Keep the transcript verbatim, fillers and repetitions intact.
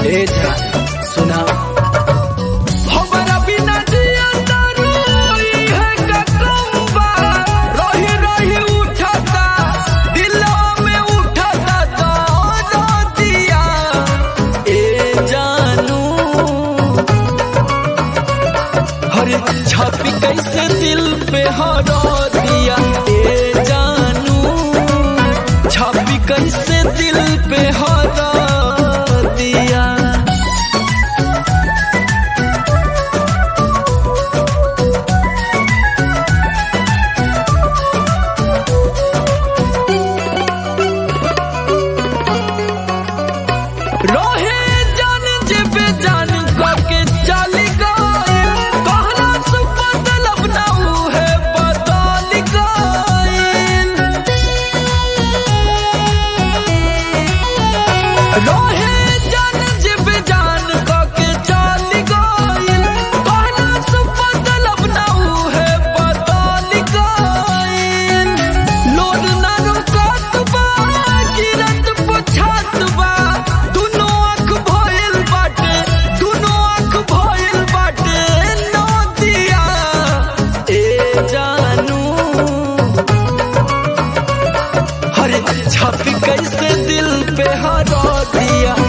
ए जान सुना हमरा बिना जिया तारू है का कम्बा रही रही उठता दिलवा में उठता तो दिया ए जानू हरे छापी कैसे दिल पे हरा दिया ए जानू छापी कैसे दिल पे हरा दिया रोहे जान जेबे जान के चली गई कहना सु बदलब ना है बदल गई रोहे जान जेबे जान के चली गई कहना सु बदलब ना है बदल गई लोड ना रुकत बा गिरत पछात बा दुनो आँख भइल बाटे दुनो आँख भइल बाटे नदिया ए जानू हरे छापी कैसे दिल पे हरा दिया